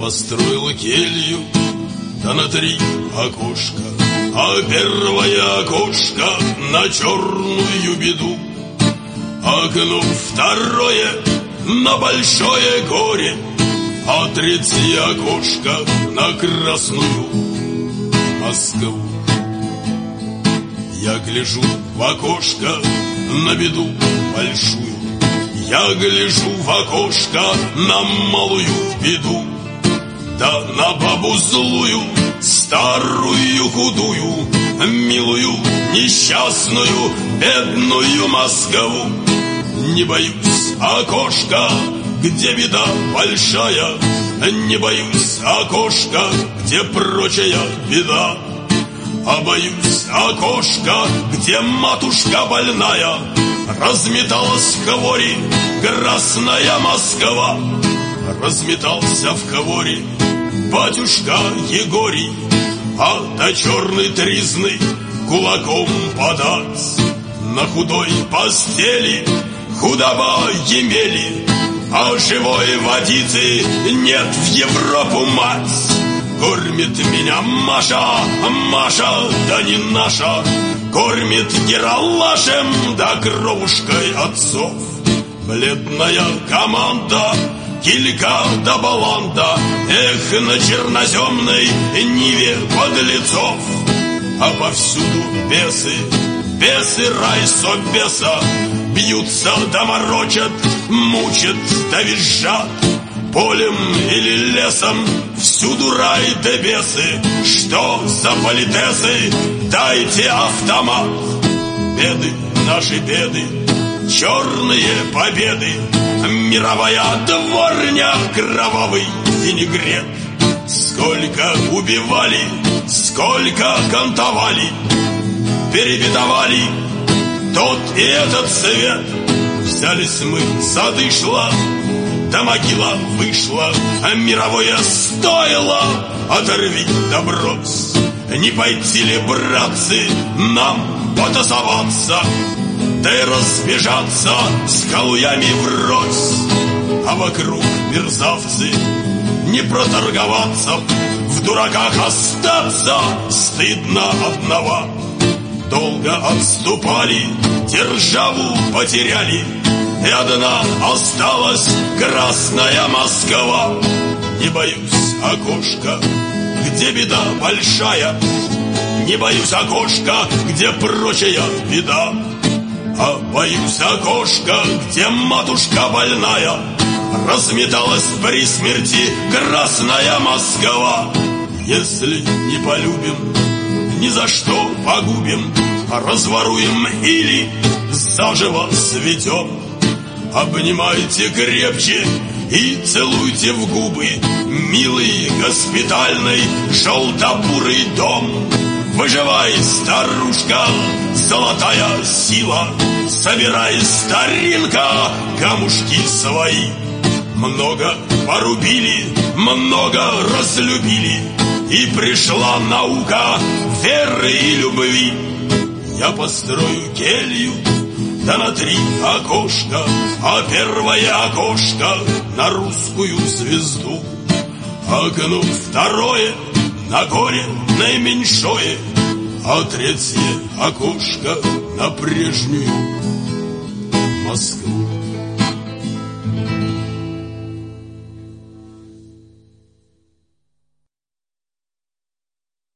построил келью, да на 3 окошка, а первое окошко на черную беду, окно второе на большое горе, а 3 окошко на красную Москву. Я гляжу в окошко на беду большую, я гляжу в окошко на малую беду, да на бабу злую, старую худую, милую, несчастную, бедную Москву. Не боюсь окошка, где беда большая, не боюсь окошка, где прочая беда, а боюсь окошка, где матушка больная разметалась в хворе красная Москва. Разметался в хворе батюшка Егорий, а до черной тризны кулаком подать. На худой постели худоба емели, а живой водицы нет в Европу, мать. Кормит меня Маша, Маша, да не наша, кормит ералашем, да кровушкой отцов. Бледная команда, килька да баланда, эх, на черноземной ниве подлецов. А повсюду бесы, бесы райсобеса, бьются да морочат, мучат да визжат. Полем или лесом всюду рай да бесы. Что за политесы? Дайте автомат. Беды, наши беды, черные победы, мировая дворня, кровавый винегрет. Сколько убивали, сколько кантовали, перебедовали тот и этот свет. Взялись мы за дышло, да могила вышла, а мировое стоило. Оторви да брось, не пойти ли, братцы, нам потасоваться, да и разбежаться с халуями врозь. А вокруг мерзавцы, не проторговаться, в дураках остаться стыдно одного. Долго отступали, державу потеряли, и одна осталась красная Москва. Не боюсь окошка, где беда большая, не боюсь окошка, где прочая беда, а боюсь окошка, где матушка больная разметалась при смерти красная Москва. Если не полюбим, ни за что погубим, разворуем или заживо сведем. Обнимайте крепче и целуйте в губы, милый госпитальный желтобурый дом. Выживай, старушка, золотая сила, собирай, старинка, камушки свои. Много порубили, много разлюбили, и пришла наука веры и любви. Я построю келью, да на 3 окошка, а первое окошко на русскую звезду, окно второе на горе наименьшое, а 3 окошко на прежнюю Москву.